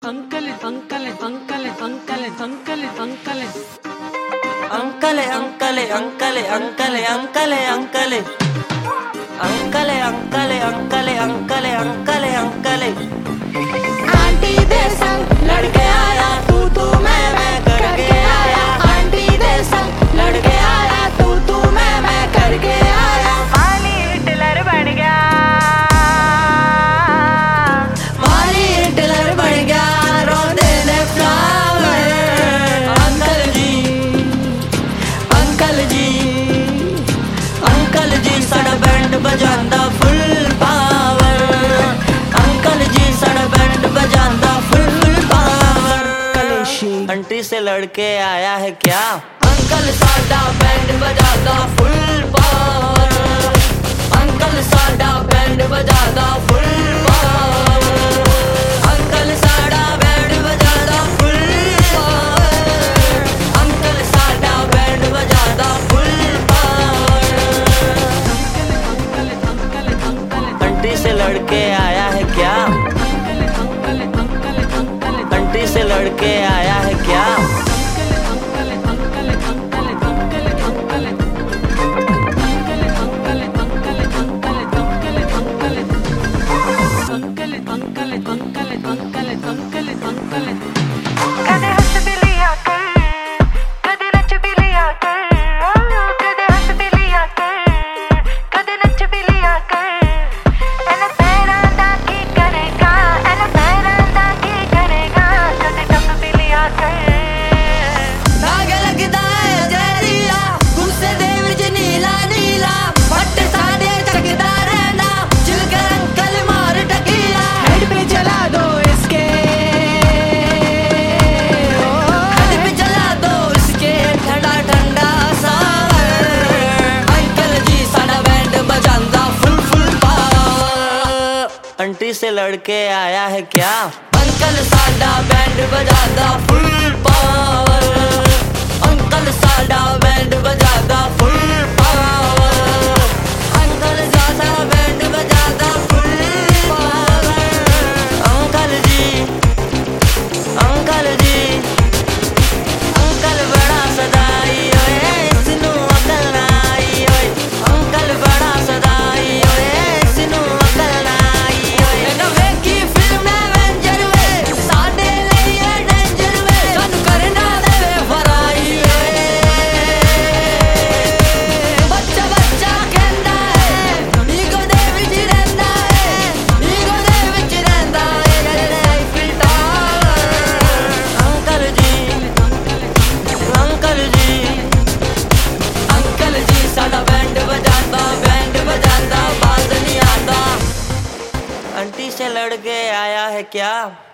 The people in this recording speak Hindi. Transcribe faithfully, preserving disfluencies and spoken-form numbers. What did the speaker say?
Uncle uncle uncle uncle uncle uncle uncle uncle uncle uncle uncle uncle uncle uncle uncle uncle uncle uncle aunty दे संग लड़के आया तू तू मैं मैं करके आया आंटी दे संग लड़के आया तू तू मैं मैं करके आया माली हिटलर बन गया माली हिटलर बन गया रो दे दे flower uncle ji uncle ji uncle ji साड़ा बैंड बजांदा फुल पावर अंकल जी साड़ा बैंड बजांदा फुल फुल पावर आंटी से लड़के आया है क्या अंकल साड़ा बैंड बजांदा फुल पावर अंकल साड़ा बैंड बजांदा फुल पावर अंकल साड़ा बैंड बजांदा फुल पावर अंकल साड़ा बैंड बजांदा फुल पावर आंटी से लड़के आया है क्या आंटी से लड़के आया है क्या आंटी से लड़के आया है क्या अंकल साड़ा बैंड बजादा फुल पावर अंकल साड़ा बैंड बजादा फुल पावर अंकल साड़ा बैंड बजादा full power uncle ji uncle ji uncle बड़ा सदाई ओए सिनू अकल ना आई ओए अंकल बड़ा सदाई ओए सिनू अकल ना आंटी से लड़के आया है क्या।